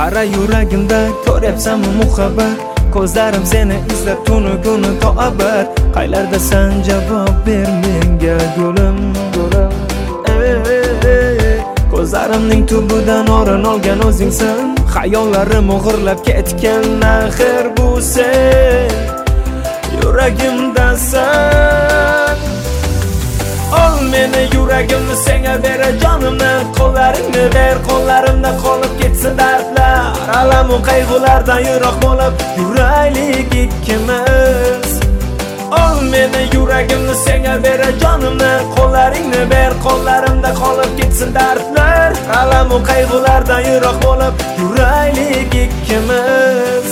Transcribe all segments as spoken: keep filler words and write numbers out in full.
Qara yuragimda ko'ryapsanmi muhabbat, ko'zlarim seni izlab tunu kuni to abad. Qaylardasan javob ber menga gulim, gulim. Ko'zlarimning tubidan o'rin olgan o'zingsan, xayollarim o'g'irlab ketgan axir bu sen yuragimdasan. Ol meni yuragimni senga bera jonimni, qo'llaringni ber, qo'llarimda qolib ketsin dardlar, alam va qayg'ulardan yiroq bo'lib yuraylik ikkimiz. Ol meni yuragimni senga bera jonimni, qo'llaringni ber, qo'llarimda qolib ketsin dardlar, alam va qayg'ulardan yiroq bo'lib yuraylik ikkimiz.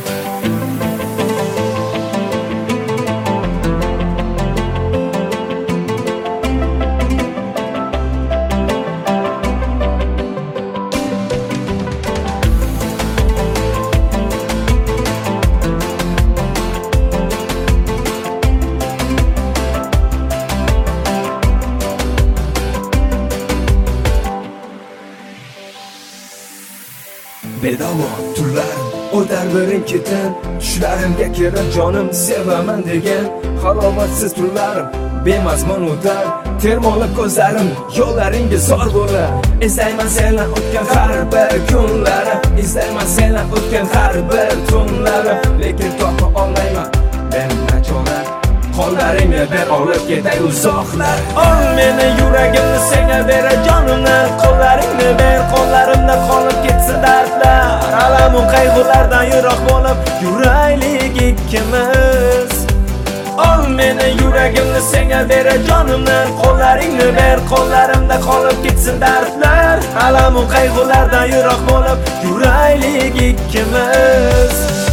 Bedavo tunlarim o'tar birin ketin, tushlarimga kirib jonim sevaman degan halovatsiz tunlarim bemazmun o'tar. Termolib ko'zlarim yo'llaringga zor bo'lar. Eslayman senlar o'tgan har bir kunlarim, eslayman senlar o'tgan har bir tunlarim, lekin topa olmayman men nachora. Qo'llaringni ber, olib ketay uzoqlar. Ol meni yuragimni senga bera jonimni, qo'llaringni ber, qo'llarimda qolib ketsin dardlar, alam va qayg'ulardan yiroq bo'lib yuraylik ikkimiz. Ol meni yuragimni senga bera jonimni, qo'llaringni ber, qo'llarimda qolib ketsin dardlar, alam va qayg'ulardan yiroq bo'lib yuraylik ikkimiz.